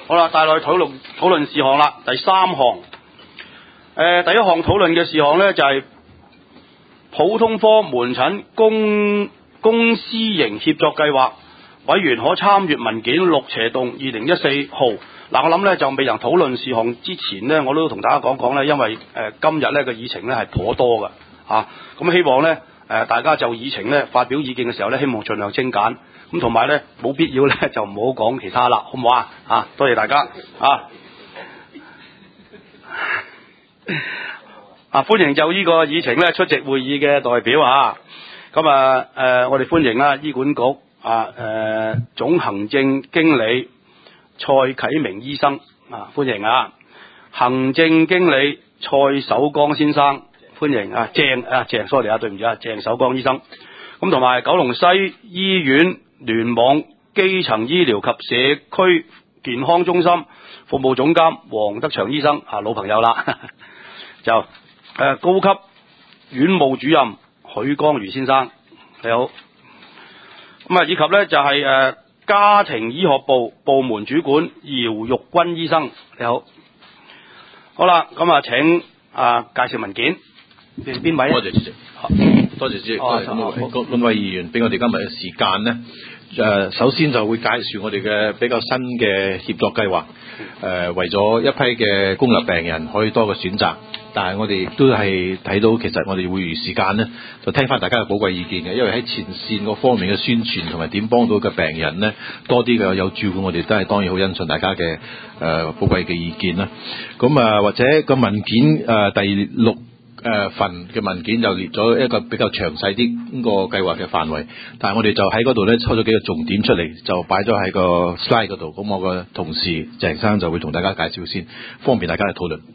好啦，帶落去討論事項啦。第3項，第一項討論嘅事項呢，就係普通科門診公私營協作計劃，委員可參閱文件6/2014號。嗱，我諗呢，就未人討論事項之前呢，我都同大家講講呢，因為今日呢個議程呢係頗多嘅嚇，咁希望呢，大家就議程呢發表意見嘅時候呢，希望盡量精簡，咁同埋呢，冇必要呢就唔好講其他啦，好唔好啊？多謝大家歡迎就呢個議程呢出席會議嘅代表啊，咁我哋歡迎啦醫管局總行政經理蔡啟明醫生歡迎啊，行政經理蔡守剛先生歡迎鄭 sorry 對唔住鄭守剛醫生，咁同埋九龍西醫院聯網基層醫療及社區健康中心服務總監黃德祥醫生老朋友啦，就高級院務主任許江如先生你好，咁以及呢就係家庭醫學部部門主管姚玉君醫生你好，好啦，咁請介紹文件，你係邊位？ 多謝主席，多謝主席，各位議員俾我哋今日嘅時間呢，首先就會介紹我哋嘅比較新嘅協作計劃，為咗一批嘅公立病人可以多個選擇，但係我哋亦都係睇到其實我哋會餘時間呢，就聽翻大家嘅寶貴意見嘅，因為喺前線嗰方面嘅宣傳同埋點幫到嘅病人呢，多啲嘅有照顧我哋都係當然好欣賞大家嘅寶貴嘅意見啦。咁或者個文件第6份嘅文件就列咗一個比較詳細啲個計劃嘅範圍，但係我哋就喺嗰度咧抽咗幾個重點出嚟，就擺咗喺個 slide 嗰度。咁我個同事鄭生就會同大家介紹先，方便大家去討論。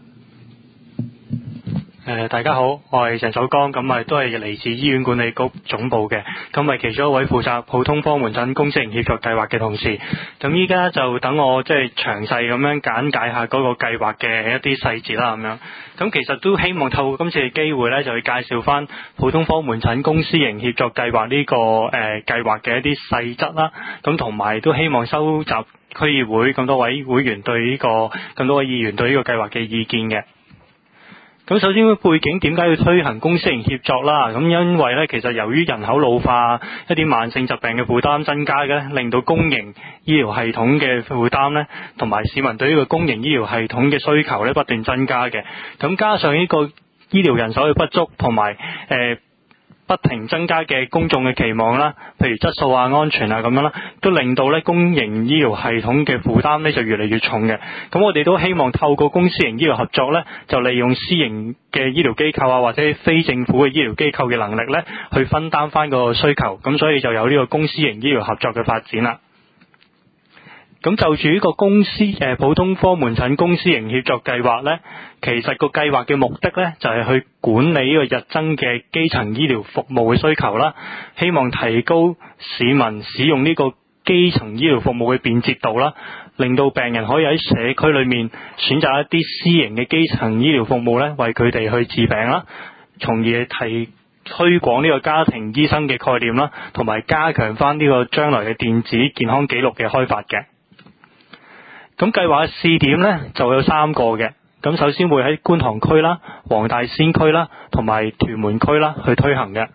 大家好，我係鄭守剛，咁都係嚟自醫院管理局總部嘅，咁係其中一位負責普通科門診公私營協作計劃嘅同事。咁依家就等我即係詳細咁樣簡介下嗰個計劃嘅一啲細節啦，咁樣。咁其實都希望透過今次嘅機會呢，就去介紹翻普通科門診公私營協作計劃呢個計劃嘅一啲細則啦。咁同埋都希望收集區議會咁多位會員對咁多位議員對呢個計劃嘅意見嘅。咁首先背景點解要推行公私營協作啦？咁因為咧，其實由於人口老化，一啲慢性疾病嘅負擔增加嘅，令到公營醫療系統嘅負擔咧，同埋市民對呢個公營醫療系統嘅需求咧不斷增加嘅。咁加上呢個醫療人手嘅不足，同埋不停增加嘅公眾嘅期望啦，譬如質素安全咁樣啦，都令到咧公營醫療系統嘅負擔咧就越嚟越重嘅。咁我哋都希望透過公私營醫療合作咧，就利用私營嘅醫療機構或者非政府嘅醫療機構嘅能力咧，去分擔翻個需求。咁所以就有呢個公私營醫療合作嘅發展啦。咁就住呢個普通科門診公私營協作計劃呢，其實個計劃嘅目的呢，就係去管理呢個日增嘅基層醫療服務嘅需求啦，希望提高市民使用呢個基層醫療服務嘅便捷度啦，令到病人可以喺社區裏面選擇一啲私營嘅基層醫療服務呢，為佢哋去治病啦，從而推廣呢個家庭醫生嘅概念啦，同埋加強翻呢個將來嘅電子健康記錄嘅開發嘅。咁計劃嘅試點呢，就有3個嘅，咁首先會喺觀塘區啦、黃大仙區啦同埋屯門區啦去推行嘅。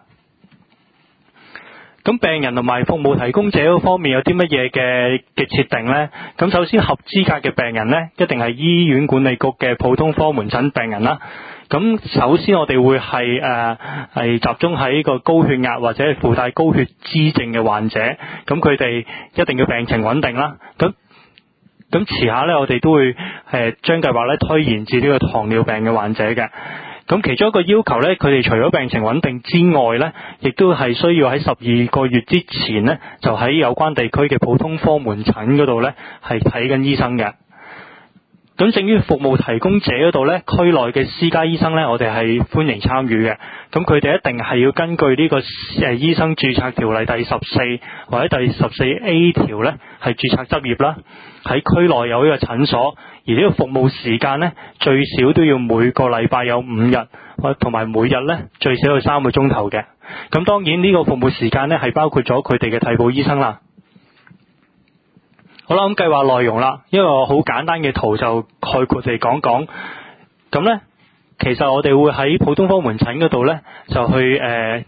咁病人同埋服務提供者嗰方面有啲乜嘢嘅設定呢？咁首先合資格嘅病人呢，一定係醫院管理局嘅普通科門診病人啦。咁首先我哋會係集中喺個高血壓或者係附帶高血脂症嘅患者，咁佢哋一定要病情穩定啦。咁遲下呢，我哋都會將計劃呢推延至呢個糖尿病嘅患者嘅。咁其中一個要求呢，佢哋除咗病情穩定之外呢，亦都係需要喺12個月之前呢，就喺有關地區嘅普通科門診嗰度呢，係睇緊醫生嘅。咁至於服務提供者嗰度呢，區內嘅私家醫生呢，我哋係歡迎參與嘅。咁佢哋一定係要根據呢個醫生註冊條例第14或者第14A 條呢，係註冊執業啦。喺區內有呢個診所，而呢個服務時間呢，最少都要每個禮拜有5日，同埋每日呢，最少有3個鐘頭嘅。咁當然呢個服務時間呢，係包括咗佢哋嘅替補醫生啦。 好啦，咁計劃內容啦，一個好簡單嘅圖就概括地講講。咁咧，其實我哋會喺普通科門診嗰度咧，就去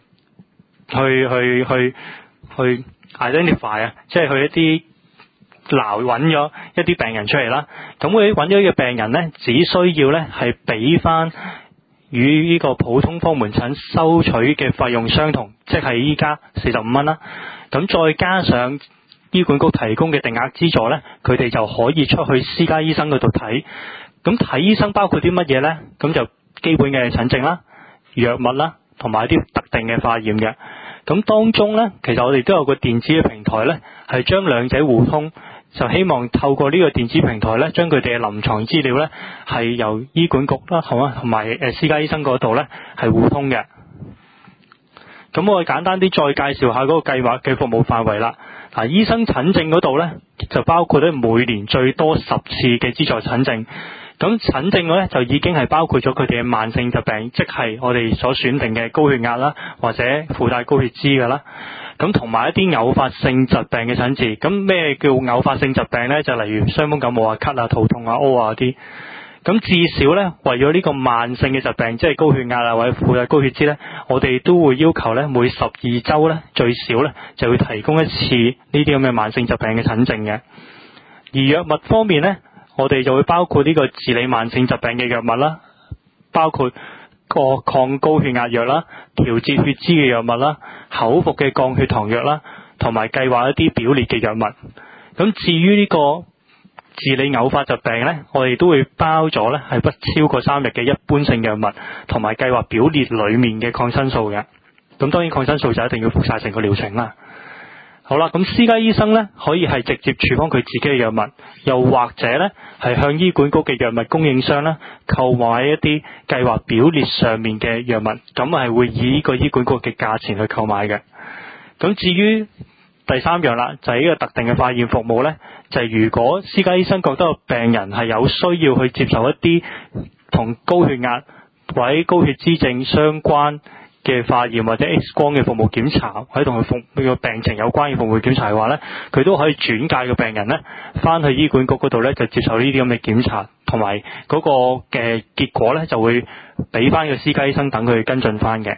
identify 啊，即係去一啲揾咗一啲病人出嚟啦。咁佢揾咗嘅病人咧，只需要咧係俾翻與呢個普通科門診收取嘅費用相同，即係依家45蚊啦。咁再加上醫管局提供嘅定額資助咧，佢哋就可以出去私家醫生嗰度睇。咁睇醫生包括啲乜嘢咧？咁就基本嘅診症啦、藥物啦，同埋一啲特定嘅化驗嘅。咁當中咧，其實我哋都有個電子嘅平台咧，係將兩者互通，就希望透過呢個電子平台咧，將佢哋嘅臨床資料咧，係由醫管局啦，好啊，同埋私家醫生嗰度咧係互通嘅。咁我哋簡單啲再介紹下嗰個計劃嘅服務範圍啦。嗱，醫生診症嗰度咧，就包括咧每年最多10次嘅資助診症。咁診症咧就已經係包括咗佢哋嘅慢性疾病，即係我哋所選定嘅高血壓啦，或者附帶高血脂㗎啦。咁同埋一啲偶發性疾病嘅診治。咁咩叫偶發性疾病咧？就例如傷風感冒啊、咳啊、肚痛啊、屙啊啲。咁至少咧，為咗呢個慢性嘅疾病，即係高血壓啊或者附帶高血脂咧，我哋都會要求咧每12週咧最少咧就會提供一次呢啲咁嘅慢性疾病嘅診症嘅。而藥物方面咧，我哋就會包括呢個治理慢性疾病嘅藥物啦，包括個抗高血壓藥啦、調節血脂嘅藥物啦、口服嘅降血糖藥啦，同埋計劃一啲表列嘅藥物。咁至於呢個治理偶發疾病咧，我哋都會包咗咧係不超過3日嘅一般性藥物，同埋計劃表列裡面嘅抗生素嘅。咁當然抗生素就一定要服晒成個療程啦。好啦，咁私家醫生咧可以係直接處方佢自己嘅藥物，又或者咧係向醫管局嘅藥物供應商咧購買一啲計劃表列上面嘅藥物，咁係會以呢個醫管局嘅價錢去購買嘅。咁至於第3樣啦，就係呢個特定嘅化驗服務咧，就係如果私家醫生覺得個病人係有需要去接受一啲同高血壓或者高血脂症相關嘅化驗或者 X 光嘅服務檢查，或者同佢個病情有關嘅服務檢查嘅話咧，佢都可以轉介個病人咧翻去醫管局嗰度咧就接受呢啲咁嘅檢查，同埋嗰個嘅結果咧就會俾翻個私家醫生等佢跟進翻嘅。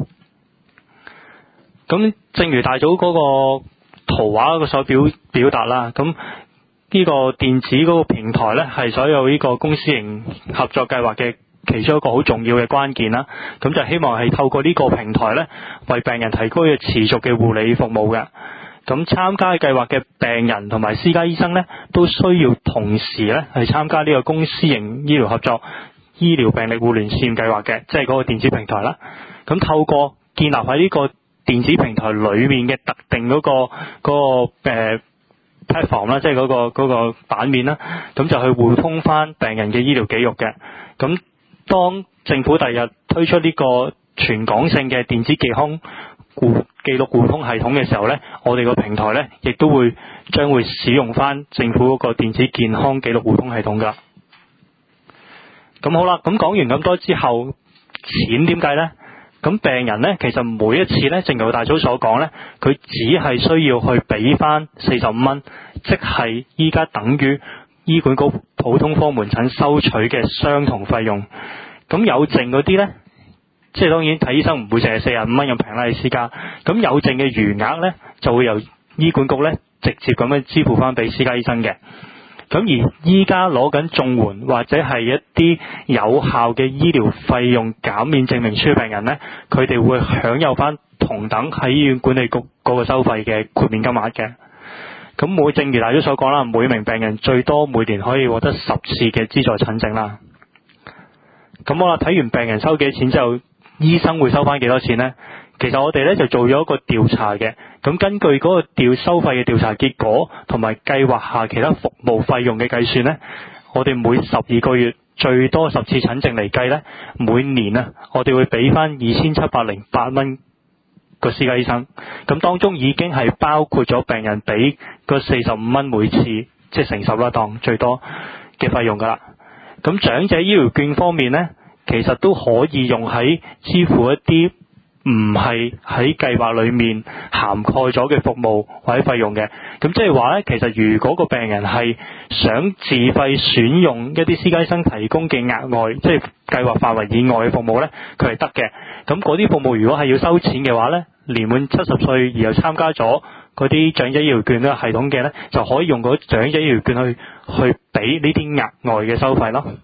咁正如大組嗰個圖畫個所表達啦，咁呢個電子嗰個平台咧係所有呢個公私營合作計劃嘅其中一個好重要嘅關鍵啦。咁就希望係透過呢個平台咧，為病人提供嘅持續嘅護理服務嘅。咁參加計劃嘅病人同埋私家醫生咧，都需要同時咧係參加呢個公私營醫療合作醫療病歷互聯試驗計劃嘅，即係嗰個電子平台啦。咁透過建立喺呢個電子平台裏面嘅特定嗰個platform 啦，即係嗰個版面啦，咁就去互通翻病人嘅醫療記錄嘅。咁當政府第日推出呢個全港性嘅電子健康記錄互通系統嘅時候咧，我哋個平台咧亦都將會使用翻政府嗰個電子健康記錄互通系統噶。咁好啦，咁講完咁多之後，錢點計咧？咁病人咧，其實每一次咧，正如大組所講咧，佢只係需要去俾翻45蚊，即係依家等於醫管局普通科門診收取嘅相同費用。咁有剩嗰啲咧，即係當然睇醫生唔會淨係45蚊咁平啦，喺私家。咁有剩嘅餘額咧，就會由醫管局咧直接咁樣支付翻俾私家醫生嘅。咁而依家攞緊綜援或者係一啲有效嘅醫療費用減免證明書嘅病人咧，佢哋會享有翻同等喺醫院管理局嗰個收費嘅豁免金額嘅。咁正如大家所講啦，每名病人最多每年可以獲得10次嘅資助診症啦。咁我睇完病人收幾多錢之後，醫生會收翻幾多錢呢？其實我哋咧就做咗一個調查嘅，咁根據嗰個收費嘅調查結果同埋計劃下其他服務費用嘅計算咧，我哋每12個月最多10次診症嚟計咧，每年啊我哋會俾翻2708蚊個私家醫生，咁當中已經係包括咗病人俾個45蚊每次，即係乘10啦，當最多嘅費用噶啦。咁長者醫療券方面咧，其實都可以用喺支付一啲唔係喺計劃裏面涵蓋咗嘅服務或者費用嘅。咁即係話咧，其實如果個病人係想自費選用一啲私家醫生提供嘅額外，即係計劃範圍以外嘅服務咧，佢係得嘅。咁嗰啲服務如果係要收錢嘅話咧，年滿70歲而又參加咗嗰啲長者醫療券呢個系統嘅咧，就可以用嗰長者醫療券去俾呢啲額外嘅收費咯。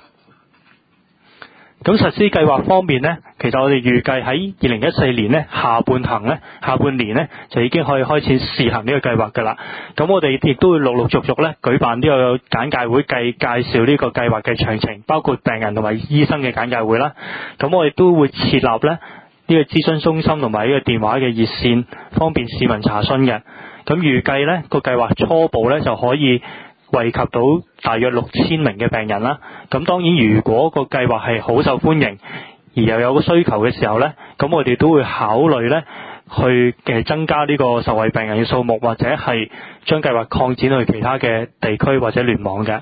咁實施計劃方面呢，其實我哋預計喺2014年呢下半年呢就已經可以開始試行呢個計劃㗎啦。咁我哋亦都會陸陸續續呢舉辦呢個簡介會，介紹呢個計劃嘅詳情，包括病人同埋醫生嘅簡介會啦。咁我哋都會設立呢個諮詢中心同埋呢個電話嘅熱線，方便市民查詢嘅。咁預計呢個計劃初步呢就可以惠及到大約6000名嘅病人啦。咁當然如果個計劃係好受歡迎，而又有個需求嘅時候呢，咁我哋都會考慮呢去增加呢個受惠病人嘅數目，或者係將計劃擴展去其他嘅地區或者聯網嘅。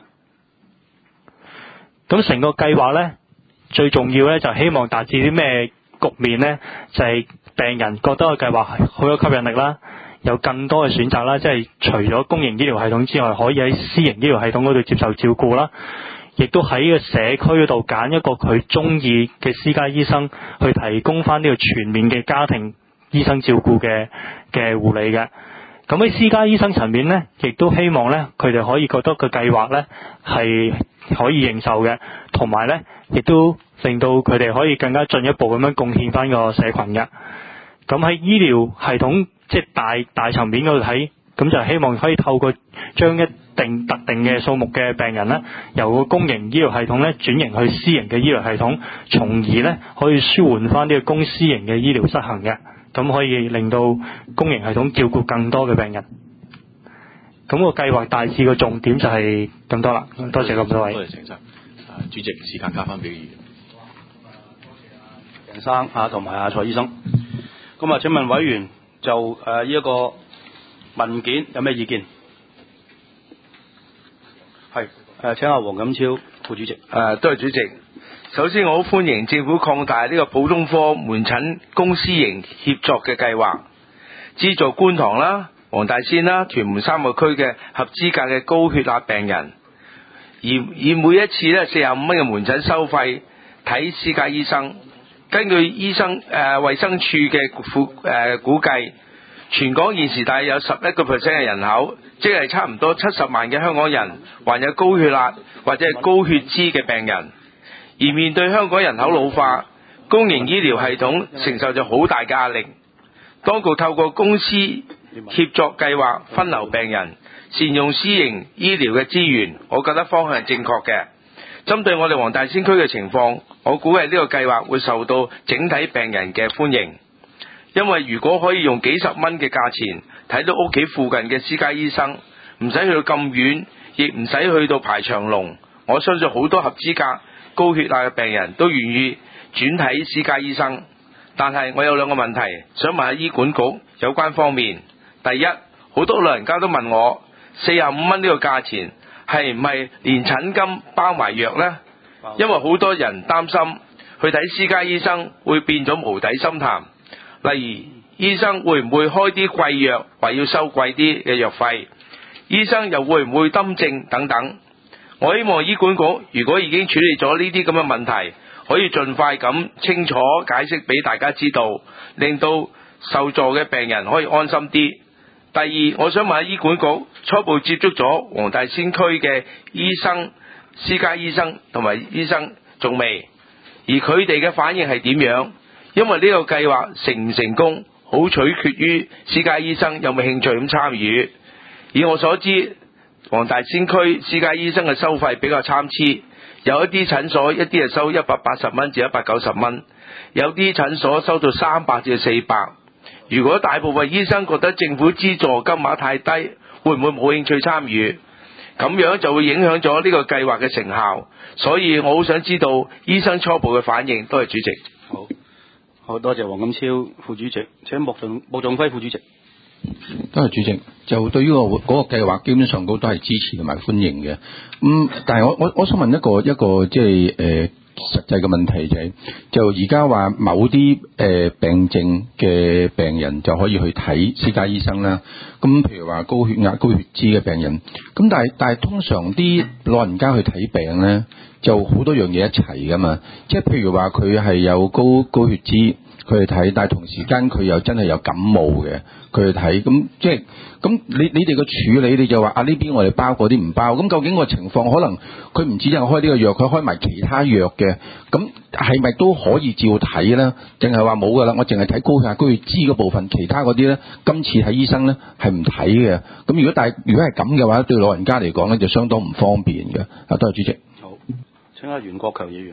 咁成個計劃呢，最重要呢就希望達至啲咩局面呢？就係病人覺得個計劃好有吸引力啦，有更多嘅選擇啦，即係除咗公營醫療系統之外，可以喺私營醫療系統嗰度接受照顧啦，亦都喺個社區嗰度揀一個佢中意嘅私家醫生去提供翻呢個全面嘅家庭醫生照顧嘅護理嘅。咁喺私家醫生層面呢，亦都希望呢，佢哋可以覺得個計劃呢係可以認受嘅，同埋呢亦都令到佢哋可以更加進一步咁樣貢獻翻個社群嘅。咁喺醫療系統即係大層面嗰度睇，咁就希望可以透過將一定特定嘅數目嘅病人呢，由個公營醫療系統呢轉型去私營嘅醫療系統，從而呢可以舒緩翻呢個公私營嘅醫療失衡嘅。咁可以令到公營系統照顧更多嘅病人。咁個計劃大致個重點就係咁多啦。多謝咁多位。 多謝程生。主席，時間交翻俾議員。 鄭生同埋蔡醫生。咁請問委員就呢一個文件有咩意見？係請阿黃錦超副主席。 多謝主席。首先，我好歡迎政府擴大呢個普通科門診公私營協作嘅計劃，資助觀塘啦、黃大仙啦、屯門3個區嘅合資格嘅高血壓病人，以每一次呢45蚊嘅門診收費睇私家醫生。根據衛生署嘅估計，全港現時大約有11% 嘅人口，即係差唔多70萬嘅香港人患有高血壓或者係高血脂嘅病人。而面對香港人口老化，公營醫療系統承受咗好大嘅壓力。當局透過公私協作計劃分流病人，善用私營醫療嘅資源，我覺得方向係正確嘅。針對我哋黃大仙區嘅情況，我估計呢個計劃會受到整體病人嘅歡迎，因為如果可以用幾十蚊嘅價錢睇到屋企附近嘅私家醫生，唔使去到咁遠，亦唔使去到排長龍，我相信好多合資格高血壓嘅病人都願意轉睇私家醫生。但係我有兩個問題想問下醫管局有關方面。第一，好多老人家都問我45蚊呢個價錢係唔係連診金包埋藥呢？因為好多人擔心去睇私家醫生會變咗無底深潭，例如醫生會唔會開啲貴藥，話要收貴啲嘅藥費，醫生又會唔會針症等等。我希望醫管局如果已經處理咗呢啲咁嘅問題，可以盡快咁清楚解釋俾大家知道，令到受助嘅病人可以安心啲。第二，我想問下醫管局初步接觸咗黃大仙區嘅醫生、私家醫生同埋醫生仲未？而佢哋嘅反應係點樣？因為呢個計劃成唔成功，好取決於私家醫生有冇興趣咁參與。以我所知，黃大仙區私家醫生嘅收費比較參差，有一啲診所一啲係收180蚊至190蚊，有啲診所收到300至400。如果大部分醫生覺得政府資助金額太低，會唔會冇興趣參與？咁樣就會影響咗呢個計劃嘅成效。所以我好想知道醫生初步嘅反應。多謝主席。 好多謝黃錦超副主席。請穆仲輝副主席。 多謝主席。就對於嗰個計劃，基本上都係支持同埋歡迎嘅。但係我想問一個即係實際嘅問題就而家話某啲病症嘅病人就可以去睇私家醫生啦。咁譬如話高血壓、高血脂嘅病人，咁但係通常啲老人家去睇病咧，就好多樣嘢一齊噶嘛。即係譬如話佢係有高血脂，佢去睇，但係同時間佢又真係有感冒嘅，佢去睇。咁即係咁你哋嘅處理，你就話呢邊我哋包，嗰啲唔包。咁究竟個情況可能佢唔止淨係開呢個藥，佢開埋其他藥嘅，咁係咪都可以照睇咧？淨係話冇噶啦，我淨係睇高血壓、高血脂嗰部分，其他嗰啲咧，今次睇醫生咧係唔睇嘅。咁如果係咁嘅話，對老人家嚟講咧就相當唔方便嘅。多謝主席。 好，請阿袁國強議員。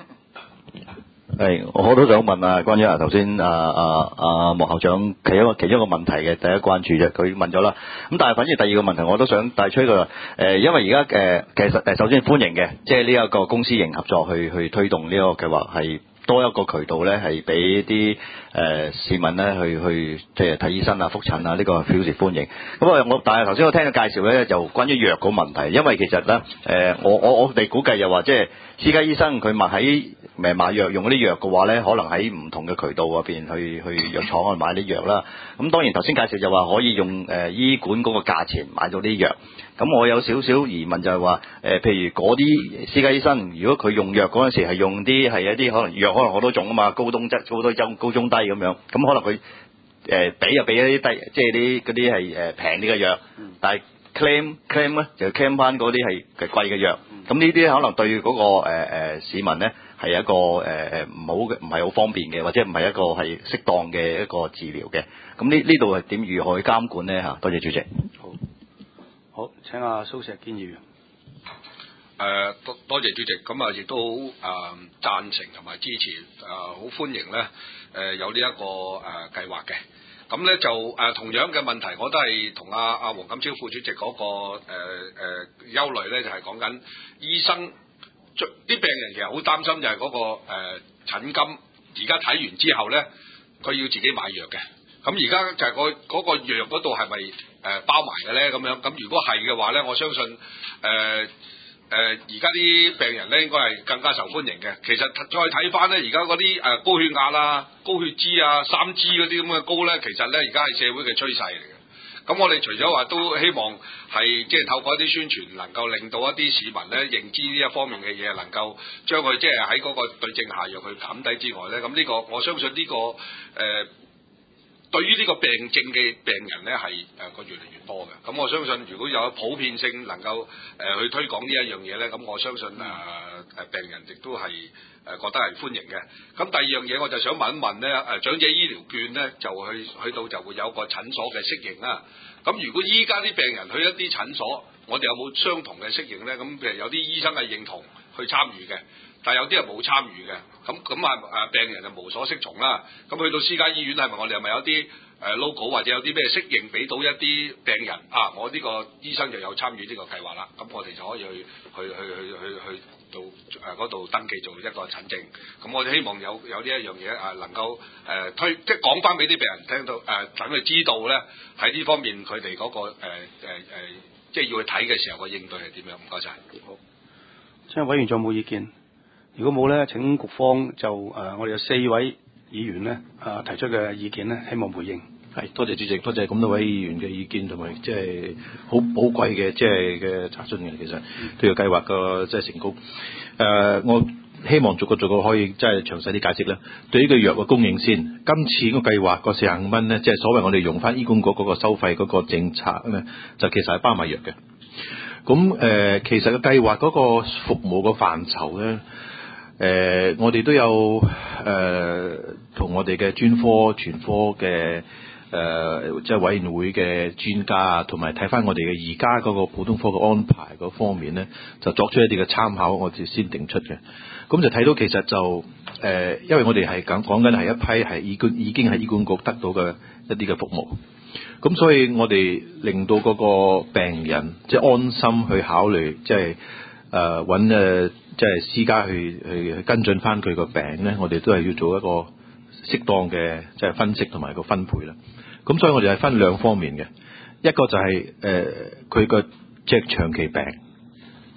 我都想問關於頭先莫校長其中一個問題嘅第一關注啫，佢問咗啦。咁但係反而第二個問題我都想帶出一個因為而家其實首先歡迎嘅，即係呢一個公私營合作去推動呢個計劃，係多一個渠道咧，係俾啲市民咧去即係睇醫生啊、覆診啊，呢個表示歡迎。咁但係頭先我聽嘅介紹咧，就關於藥個問題，因為其實咧我哋估計又話即係私家醫生佢買藥用嗰啲藥嘅話咧，可能喺唔同嘅渠道嗰邊去藥廠去買啲藥啦。咁當然頭先介紹就話可以用醫管嗰個價錢買到啲藥。咁我有少少疑問就係話譬如嗰啲私家醫生，如果佢用藥嗰陣時係用啲係一啲可能藥可能好多種啊嘛，高中質、高中低咁樣，咁可能佢俾一啲低，即係嗰啲係平啲嘅藥，但係 claim 咧就 claim 翻嗰啲係貴嘅藥。咁呢啲可能對嗰個市民咧係一個唔係好方便嘅，或者唔係一個係適當嘅一個治療嘅。咁呢度係點如何去監管咧嚇？多謝主席。 好，請阿蘇石堅議員。 多謝主席，咁亦都好贊成同埋支持，好歡迎咧有呢一個計劃嘅。咁咧就同樣嘅問題，我都係同阿黃錦超副主席嗰個憂慮咧，就係講緊醫生啲病人其實好擔心就係嗰個診金，而家睇完之後咧，佢要自己買藥嘅。咁而家就係嗰個藥嗰度係咪包埋嘅咧？咁樣咁如果係嘅話咧，我相信而家啲病人咧應該係更加受歡迎嘅。其實再睇翻咧，而家嗰啲高血壓啊、高血脂啊、3G 嗰啲咁嘅高咧，其實咧而家係社會嘅趨勢嚟嘅。咁我哋除咗話都希望係即係透過一啲宣傳，能夠令到一啲市民咧認知呢一方面嘅嘢，能夠將佢即係喺嗰個對症下藥去減低之外咧，咁呢個我相信呢個對於呢個病症嘅病人咧係越嚟越多嘅。咁我相信如果有普遍性能夠去推廣呢一樣嘢咧，咁我相信病人亦都係覺得係歡迎嘅。咁第二樣嘢我就想問一問咧，長者醫療券咧就去到就會有個診所嘅適應啦。咁如果依家啲病人去一啲診所，我哋有冇相同嘅適應咧？咁譬如有啲醫生係認同去參與嘅，但係有啲係冇參與嘅。咁病人就無所適從啦。咁去到私家醫院係咪有啲logo 或者有啲咩適應俾到一啲病人啊？我呢個醫生就有參與呢個計劃啦。咁我哋就可以去到嗰度登記做一個診症。咁我哋希望有呢一樣嘢能夠即係講翻俾啲病人聽到等佢知道咧喺呢方面佢哋嗰個即係要去睇嘅時候個應對係點樣？唔該晒。 好，請委員仲有冇意見？如果冇咧，請局方就我哋有4位議員咧提出嘅意見咧，希望回應。 係，多謝主席，多謝咁多位議員嘅意見同埋即係好寶貴嘅即係嘅查詢嘅。其實對個計劃個即係成功，我希望逐個可以即係詳細啲解釋啦。對呢個藥嘅供應先，今次個計劃個45蚊咧，即係所謂我哋用翻醫管局嗰個收費嗰個政策咧，就其實係包埋藥嘅。咁其實個計劃嗰個服務個範疇咧。我哋都有同我哋嘅專科、全科嘅即係委員會嘅專家啊，同埋睇翻我哋嘅而家嗰個普通科嘅安排嗰方面咧，就作出一啲嘅參考，我哋先定出嘅。咁就睇到其實就因為我哋係講緊係一批係已經喺醫管局得到嘅一啲嘅服務，咁所以我哋令到嗰個病人即係安心去考慮，即係揾即係私家去跟進翻佢個病咧，我哋都係要做一個適當嘅即係分析同埋個分配啦。咁所以我哋係分兩方面嘅，一個就係佢個即係長期病，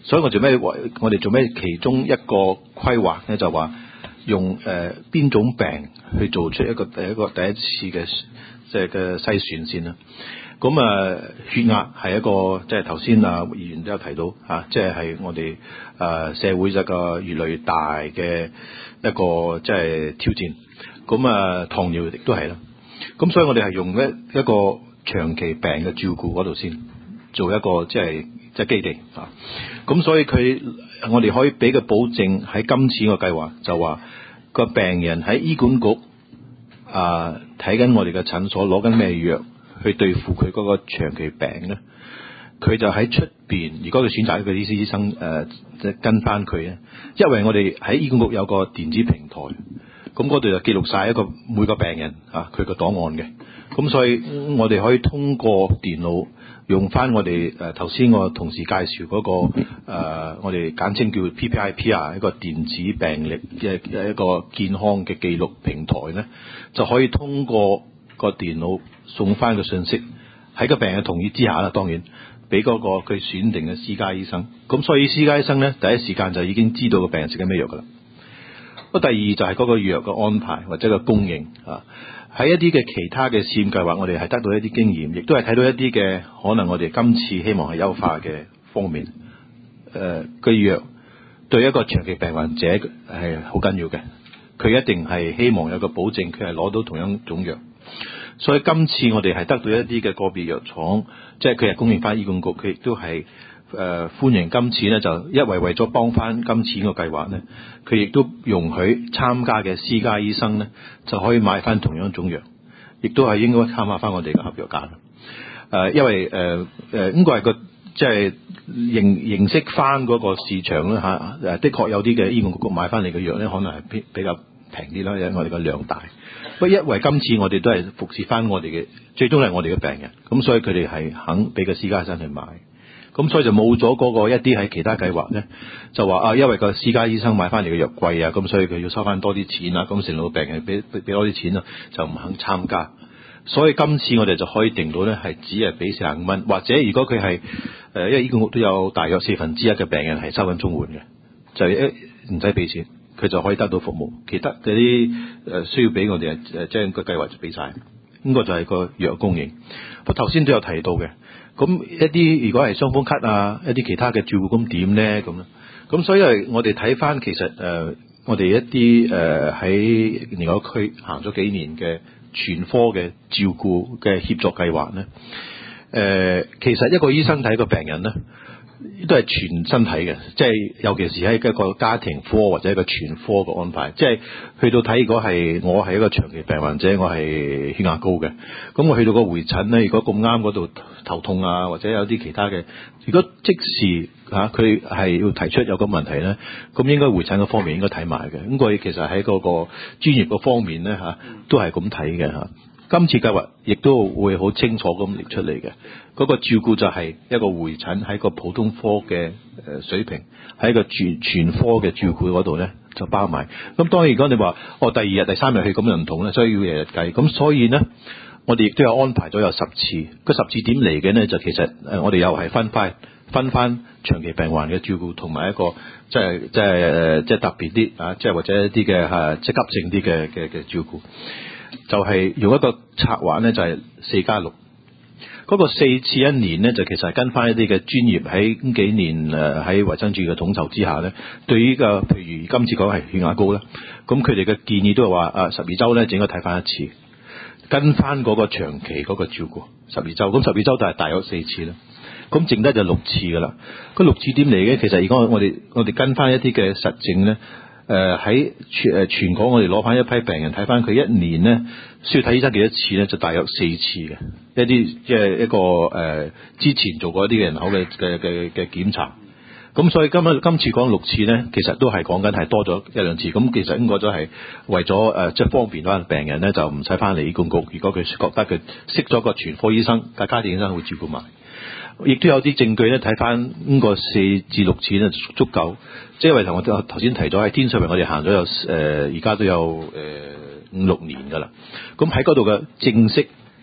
所以我哋做咩其中一個規劃咧，就話用邊種病去做出第一次嘅即係嘅篩選先啦。咁血壓係一個即係頭先議員都有提到即係我哋社會一個越來越大嘅一個即係挑戰。咁糖尿亦都係啦。咁所以我哋係用一個長期病嘅照顧嗰度先做一個即係基地咁所以我哋可以俾個保證喺今次個計劃，就話個病人喺醫管局睇緊我哋嘅診所攞緊咩藥去對付佢嗰個長期病咧，佢就喺出邊，如果佢選擇一個醫生跟翻佢咧，因為我哋喺醫管局有個電子平台，咁嗰度就記錄晒每個病人佢個檔案嘅，咁所以我哋可以通過電腦用翻我哋頭先我同事介紹嗰個我哋簡稱叫 PPIP 一個電子病歷嘅一個健康嘅記錄平台咧，就可以通過個電腦送翻個信息，喺個病人同意之下啦，當然俾嗰個佢選定嘅私家醫生。咁所以私家醫生咧，第一時間就已經知道個病人食緊咩藥噶啦。第二就係嗰個藥嘅安排或者個供應喺一啲嘅其他嘅試驗計劃，我哋係得到一啲經驗，亦都係睇到一啲嘅可能我哋今次希望係優化嘅方面。個藥對一個長期病患者係好緊要嘅，佢一定係希望有個保證，佢係攞到同樣種藥。所以今次我哋係得到一啲嘅個別藥廠，即係佢係供應翻醫管局，佢亦都係歡迎今次咧，就為咗幫翻今次個計劃咧，佢亦都容許參加嘅私家醫生咧就可以買翻同樣種藥，亦都係應該參考翻我哋嘅合約價。因為應該係個即係認識翻嗰個市場啦的確有啲嘅醫管局買翻嚟嘅藥咧，可能係比較平啲啦，因為我哋個量大。不過因為今次我哋都係服侍翻我哋嘅，最終係我哋嘅病人，咁所以佢哋係肯俾個私家醫生去買，咁所以就冇咗嗰個一啲喺其他計劃咧，就話因為個私家醫生買翻嚟嘅藥貴咁所以佢要收翻多啲錢咁成老病人俾多啲錢就唔肯參加。所以今次我哋就可以定到咧，係只係俾45蚊，或者如果佢係因為醫管局都有大約1/4嘅病人係收緊綜援嘅，就唔使俾錢，佢就可以得到服務。其他嗰啲需要俾我哋將個計劃就俾晒，呢個就係個藥供應。不過頭先都有提到嘅，咁一啲如果係傷風咳一啲其他嘅照顧咁點咧咁所以我哋睇翻其實我哋一啲喺另外一區行咗幾年嘅全科嘅照顧嘅協作計劃咧，其實一個醫生睇個病人咧，都係全身體嘅，即係尤其是喺一個家庭科或者一個全科嘅安排，即係去到睇，如果我係一個長期病患者，我係血壓高嘅，咁我去到個會診咧，如果咁啱嗰度頭痛或者有啲其他嘅，如果即時佢係要提出有個問題咧，咁應該會診嗰方面應該睇埋嘅。咁佢其實喺嗰個專業嗰方面咧都係咁睇嘅。今次計劃亦都會好清楚咁列出嚟嘅，嗰個照顧就係一個會診喺個普通科嘅水平，喺個全科嘅照顧嗰度咧就包埋。咁當然如果你話第2日第3日去咁就唔同咧，所以要日日計。咁所以咧我哋亦都有安排咗有10次，個10次點嚟嘅咧就其實我哋又係分翻長期病患嘅照顧同埋一個即係特別啲即係或者一啲嘅即係急症啲嘅照顧。就係用一個策劃咧，就係4+6。嗰個4次1年咧，就其實係跟翻一啲嘅專業喺幾年喺衛生署嘅統籌之下咧，對於譬如今次講係血壓高啦，咁佢哋嘅建議都係話12週咧，應該睇翻一次，跟翻嗰個長期嗰個照顧12週。咁12週就係大約4次啦。咁剩低就6次噶啦。嗰6次點嚟嘅？其實而家我哋跟翻一啲嘅實證咧。喺全港我哋攞翻一批病人睇翻佢一年咧需要睇醫生幾多次咧，就大約4次嘅一啲即係一個之前做過一啲嘅人口嘅檢查。咁所以今次講6次咧，其實都係講緊係多咗1-2次。咁其實應該都係為咗即係方便翻病人咧，就唔使翻嚟醫管局。如果佢覺得佢識咗個全科醫生、家庭醫生會照顧埋。亦都有啲證據咧，睇翻個4至6次咧足夠，即係為我頭先提咗喺天水圍，我哋行咗有而家都有5-6年噶啦。咁喺嗰度嘅正式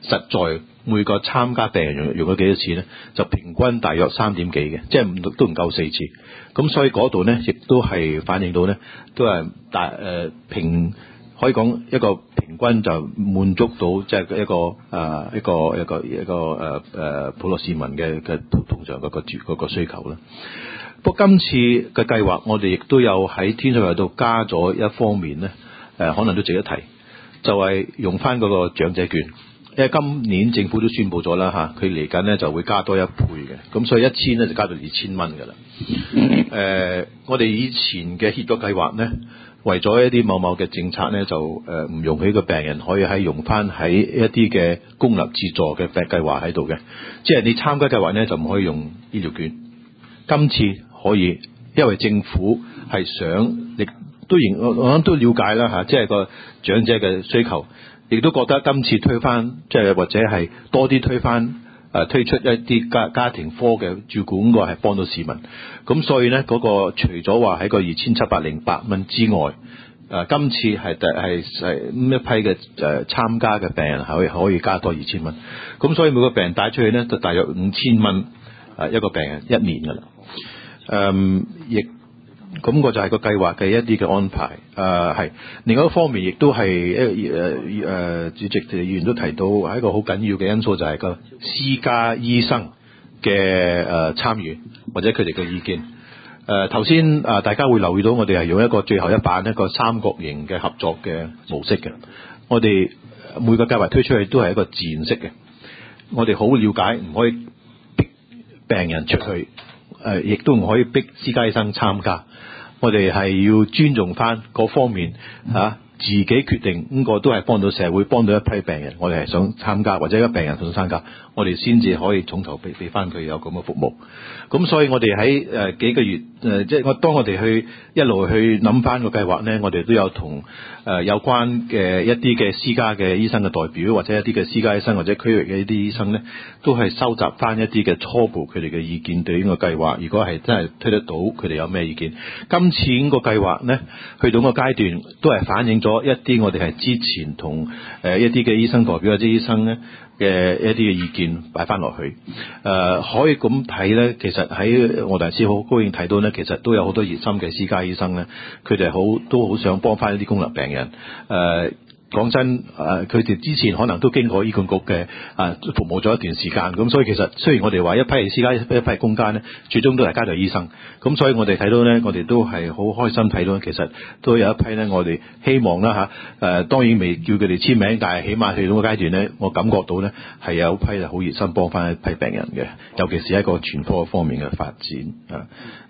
實在每個參加病人用咗幾多次咧？就平均大約3點幾嘅，即係都唔夠4次。咁所以嗰度咧，亦都係反映到咧，都係可以講一個平均就滿足到即係一個普羅市民嘅通常嗰個需求啦。不過今次嘅計劃，我哋亦都有喺天水圍度加咗一方面咧，可能都值得提，就係用翻嗰個長者券，因為今年政府都宣布咗啦嚇，佢嚟緊咧就會加多1倍嘅，咁所以1000咧就加到2000蚊㗎啦。我哋以前嘅協作計劃咧，為咗一啲某嘅政策咧，就唔容許個病人可以用翻喺一啲嘅公立資助嘅計劃喺度嘅，即係你參加計劃咧就唔可以用醫療券。今次可以，因為政府係想，亦都我諗都了解啦嚇，即係個長者嘅需求，亦都覺得今次推翻，即係或者係多啲推出一啲家庭科嘅照顧，應該係幫到市民。咁所以咧，嗰個除咗話喺個2708蚊之外，今次係一批嘅參加嘅病人可以加多2000蚊。咁所以每個病人帶出去咧，就大約5000蚊一個病人1年㗎啦。亦咁個就係個計劃嘅一啲嘅安排。係另外一方面，亦都係主席議員都提到係一個好緊要嘅因素，就係個私家醫生嘅參與或者佢哋嘅意見。頭先大家會留意到，我哋係用一個最後一版一個三角形嘅合作嘅模式嘅。我哋每個計劃推出去都係一個自然式嘅。我哋好了解，唔可以逼病人出去。亦都唔可以逼私家醫生參加，我哋係要尊重翻嗰方面自己決定，呢個都係幫到社會，幫到一批病人。我哋係想參加，或者一個病人想參加，我哋先至可以從頭俾翻佢有咁嘅服務。咁所以我哋喺幾個月即係當我哋去一路去諗翻個計劃咧，我哋都有同有關嘅一啲嘅私家嘅醫生嘅代表，或者一啲嘅私家醫生或者區域嘅一啲醫生咧，都係收集翻一啲嘅初步佢哋嘅意見對呢個計劃。如果係真係推得到，佢哋有咩意見？今次呢個計劃咧，去到個階段都係反映咗一啲我哋係之前同一啲嘅醫生代表或者醫生咧嘅一啲嘅意見擺翻落去。可以咁睇咧，其實喺我大師好高興睇到咧，其實都有好多熱心嘅私家醫生咧，佢哋都好想幫翻一啲公立病人。講真，佢哋之前可能都經過醫管局嘅服務咗一段時間，咁所以其實雖然我哋話一批係私家，一批係公家咧，最終都係家庭醫生。咁所以我哋睇到咧，我哋都係好開心睇到，其實都有一批咧，我哋希望啦當然未叫佢哋簽名，但係起碼去到個階段咧，我感覺到咧係有一批係好熱心幫翻一批病人嘅，尤其是一個全科方面嘅發展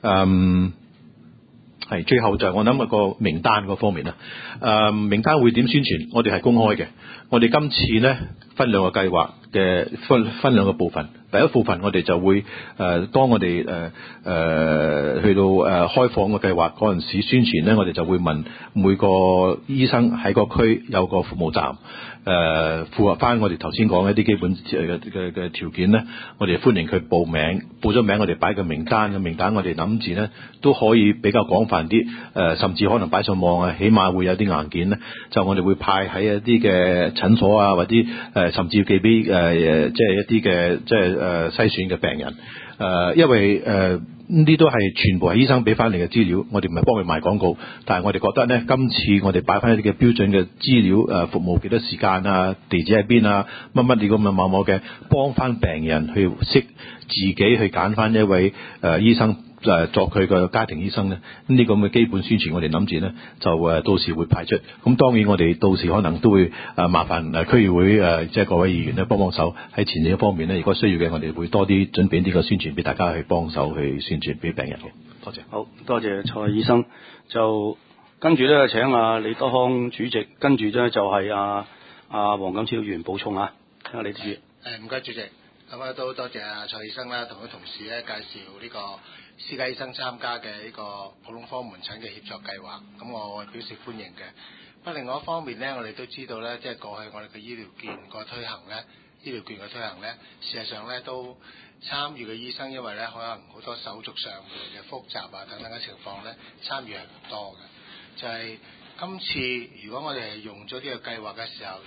係最後就係我諗一個名單嗰方面啦。名單會點宣傳？我哋係公開嘅。我哋今次咧分兩個計劃嘅分兩個部分。第一部分我哋就會當我哋去到開放個計劃嗰陣時宣傳咧，我哋就會問每個醫生喺個區有個服務站。符合翻我哋頭先講一啲基本嘅條件咧，我哋歡迎佢報名，報咗名我哋擺個名單嘅名單，我哋諗住咧都可以比較廣泛啲，甚至可能擺上網啊，起碼會有啲硬件咧，就我哋會派喺一啲嘅診所啊，或者甚至寄俾即係一啲嘅即係篩選嘅病人。因為呢啲都係全部係醫生俾翻嚟嘅資料，我哋唔係幫佢賣廣告，但係我哋覺得咧，今次我哋擺翻一啲嘅標準嘅資料，服務幾多時間啊，地址喺邊啊，乜啲咁嘅某某嘅，幫翻病人去識自己去揀翻一位醫生作佢個家庭醫生咧，呢個咁嘅基本宣傳我哋諗住咧就到時會派出。咁當然我哋到時可能都會麻煩區議會即係各位議員咧幫手喺前線方面咧，如果需要嘅我哋會多啲準備啲個宣傳俾大家去幫手去宣傳俾病人嘅。多謝。好多謝蔡醫生。就跟住咧請李德康主席，跟住咧就係黃錦超議員補充啊。聽下李主席。 唔該主席。咁都多謝蔡醫生啦，同佢同事咧介紹呢個私家醫生參加嘅呢個普通科門診嘅協作計劃，咁我表示歡迎嘅。不過另外一方面咧，我哋都知道咧，即係過去我哋嘅醫療券個推行咧，醫療券嘅推行咧，事實上咧都參與嘅醫生，因為咧可能好多手續上面嘅複雜啊等等嘅情況咧，參與係唔多嘅。就係今次如果我哋係用咗呢個計劃嘅時候，如果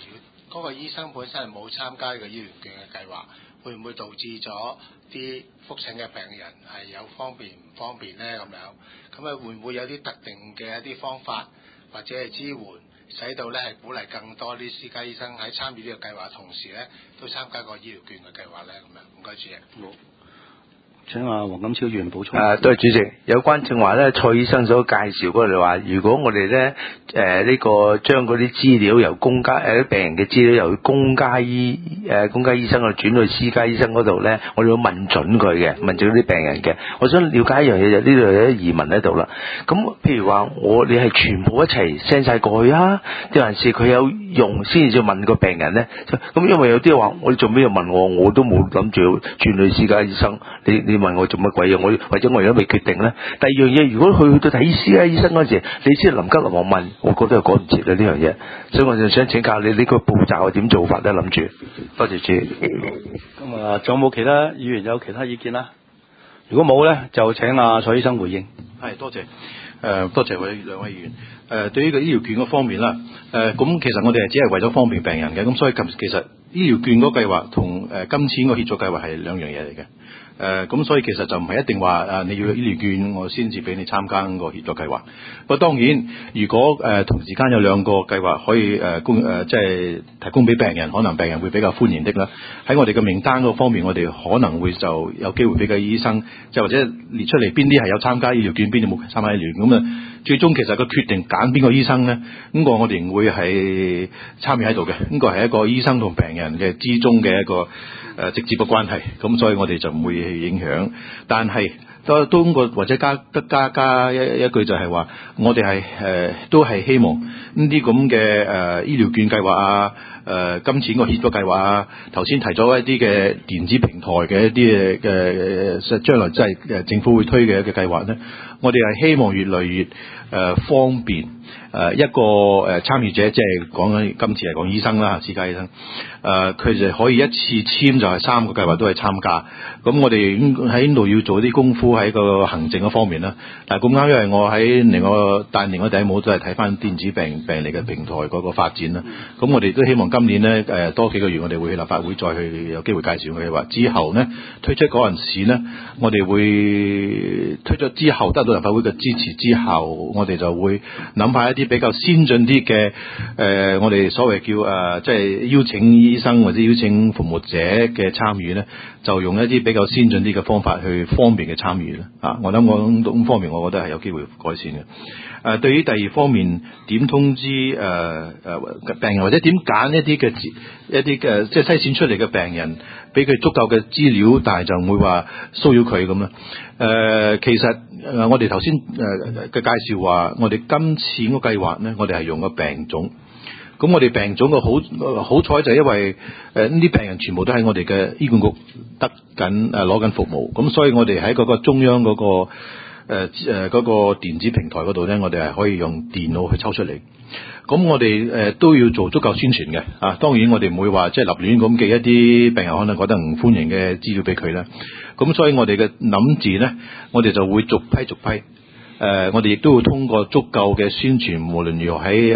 嗰個醫生本身係冇參加呢個醫療券嘅計劃，會唔會導致咗啲覆診嘅病人係有方便唔方便呢？咁啊會唔會有啲特定嘅一啲方法或者係支援，使到咧係鼓勵更多啲私家醫生喺參與呢個計劃同時咧都參加個醫療券嘅計劃咧？咁樣唔該主席。 請阿黃錦超議員補充。 對主席，有關正話咧，蔡醫生所介紹嗰度話，如果我哋咧呢個將嗰啲資料由公家病人嘅資料由公家醫生去轉去私家醫生嗰度咧，我哋要問準佢嘅，問準啲病人嘅。我想了解一樣嘢，就呢度有啲疑問喺度啦。咁譬如話你係全部一齊 send 晒過去啊，定還是佢有用先至問個病人咧？咁因為有啲話，我哋做咩要問我都冇諗住轉去私家醫生，你問我做乜鬼嘢？或者我而家未決定咧。第二樣嘢，如果去到睇私家醫生嗰時，你先臨急臨忙問，我覺得係趕唔切啦呢樣嘢。所以我就想請教你呢個步驟係點做法咧？諗住，多謝主。 咁啊，仲有冇其他議員有其他意見啦？如果冇咧，就請阿蔡醫生回應。 係，多謝。多謝兩位議員。對於個醫療券嗰方面啦，咁其實我哋係只係為咗方便病人嘅，咁所以其實醫療券嗰計劃同金錢個協助計劃係兩樣嘢嚟嘅。咁所以其實就唔係一定話你要醫療券我先至俾你參加個協助計劃。不過當然，如果同時間有兩個計劃可以即係提供俾病人，可能病人會比較歡迎的啦。喺我哋嘅名單嗰方面，我哋可能會就有機會俾個醫生，即係或者列出嚟邊啲係有參加醫療券，邊啲冇參加醫療券。咁啊，最終其實個決定揀邊個醫生咧，我哋會係參與喺度嘅。呢個係一個醫生同病人嘅之中嘅一個直接嘅關係，咁所以我哋就唔會去影響。但係都或者加一句就係話，我哋係都係希望呢啲咁嘅醫療券計劃啊，金錢個協助計劃啊，頭先提咗一啲嘅電子平台嘅一啲嘅將來即係政府會推嘅一個計劃咧，我哋係希望越嚟越方便一個參與者，即係講緊今次係講醫生啦，私家醫生，佢就可以一次簽就係3個計劃都係參加。咁我哋喺呢度要做啲功夫喺個行政嗰方面啦。但係咁啱，因為我喺帶另外第一帽都係睇翻電子病歷嘅平台嗰個發展啦。咁我哋都希望今年呢多幾個月，我哋會去立法會再去有機會介紹佢話之後呢推出嗰陣時呢，我哋會推出之後得到立法會嘅支持之後，我哋就會諗下一啲比較先進啲嘅我哋所謂叫即係邀請醫生或者邀請服務者嘅參與呢，就用一啲比較先進啲嘅方法去方便嘅參與啦。我諗咁方面，我覺得係有機會改善嘅。對於第二方面，點通知病人或者點揀一啲嘅即係篩選出嚟嘅病人，俾佢足夠嘅資料，但係就唔會話騷擾佢咁啦。其實我哋頭先嘅介紹話，我哋今次個計劃呢，我哋係用個病種。咁我哋病種嘅好彩就係因為呢啲病人全部都喺我哋嘅醫管局得緊攞緊服務，咁所以我哋喺嗰個中央嗰個嗰個電子平台嗰度呢，我哋係可以用電腦去抽出嚟。咁我哋都要做足夠宣傳嘅。當然我哋唔會話即係立亂咁寄一啲病人可能覺得唔歡迎嘅資料俾佢啦。咁所以我哋嘅諗字呢，我哋就會逐批我哋亦都會通過足夠嘅宣傳，無論如何喺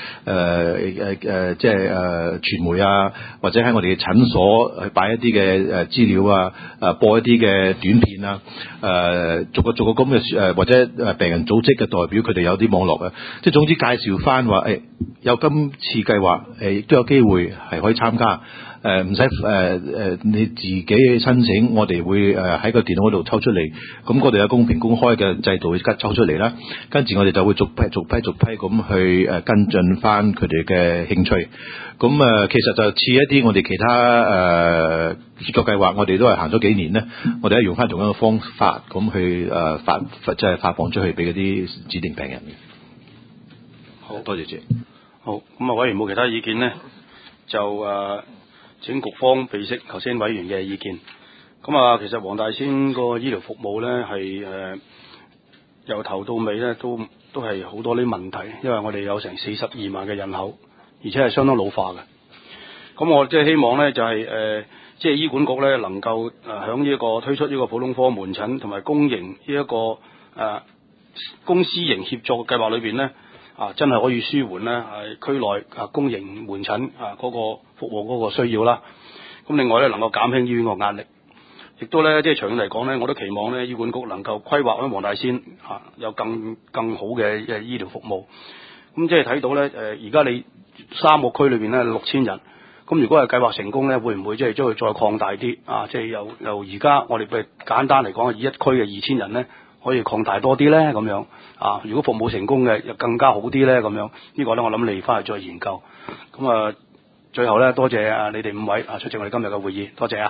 即係傳媒啊，或者喺我哋嘅診所去擺一啲嘅資料啊，播一啲嘅短片啊，逐個咁嘅或者病人組織嘅代表，佢哋有啲網絡啊，即係總之介紹翻話有今次計劃亦都有機會係可以參加。唔使你自己去申請，我哋會喺個電腦嗰度抽出嚟，咁嗰度有公平公開嘅制度去抽出嚟啦。跟住我哋就會逐批咁去跟進翻佢哋嘅興趣。咁其實就似一啲我哋其他協作計劃，我哋都係行咗幾年呢，我哋係用翻同一個方法咁去即係發放出去俾嗰啲指定病人嘅。好多謝主席。 好，咁委員冇其他意見呢，就請局方備悉頭先委員嘅意見。咁其實黃大仙個醫療服務呢，係由頭到尾呢都係好多啲問題，因為我哋有成42萬嘅人口，而且係相當老化嘅。咁我即係希望呢，就係即係醫管局呢能夠響呢一個推出呢個普通科門診同埋公營呢一個公私營協作計劃裏邊呢， 真係可以舒緩咧係區內公營門診嗰個服務嗰個需要啦。咁另外咧能夠減輕醫院個壓力，亦都咧即係長遠嚟講咧，我都期望咧醫管局能夠規劃喺黃大仙有更好嘅醫療服務。咁即係睇到咧而家你3個區裏邊咧6000人，咁如果係計劃成功咧，會唔會即係將佢再擴大啲即係由而家我哋譬如簡單嚟講，以一區嘅2000人咧，可以擴大多啲咧咁樣如果服務成功嘅，又更加好啲咧咁樣。呢個咧我諗你翻去再研究。咁最後咧多謝你哋5位出席我哋今日嘅會議，多謝啊！